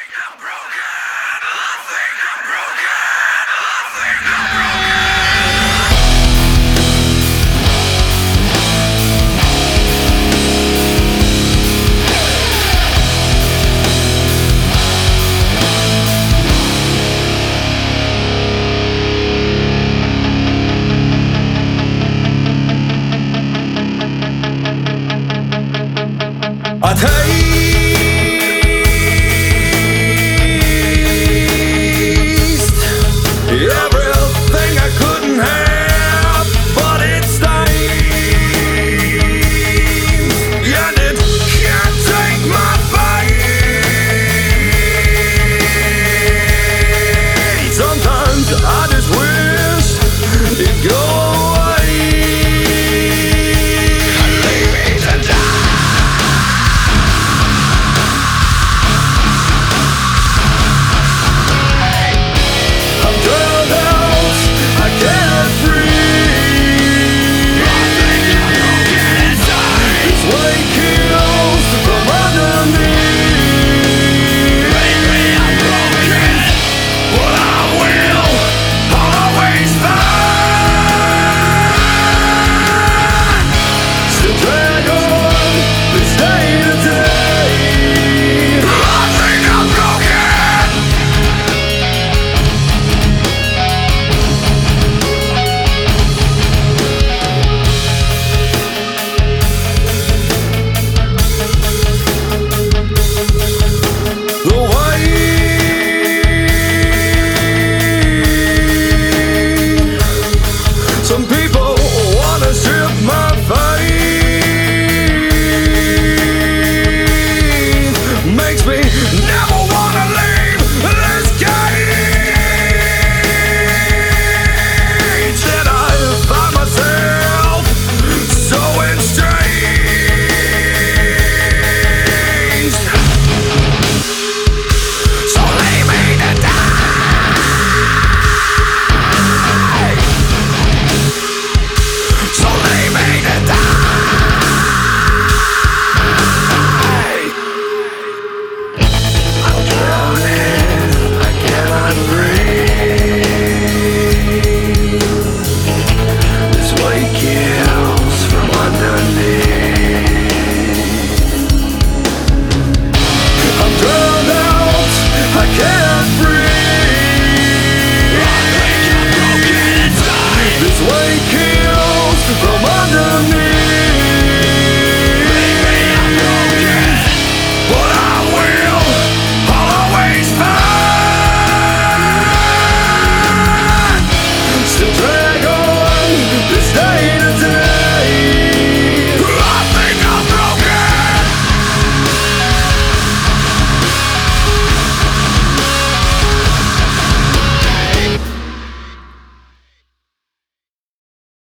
I taste everything I couldn't have, but it stains, and it can't take my pain. Sometimes I just wish it'd go away. Leave me to die. Some people wanna strip my faith, makes me never wanna leave this cage that I find myself so estranged. So leave me to die. I'm drowning, I cannot breathe.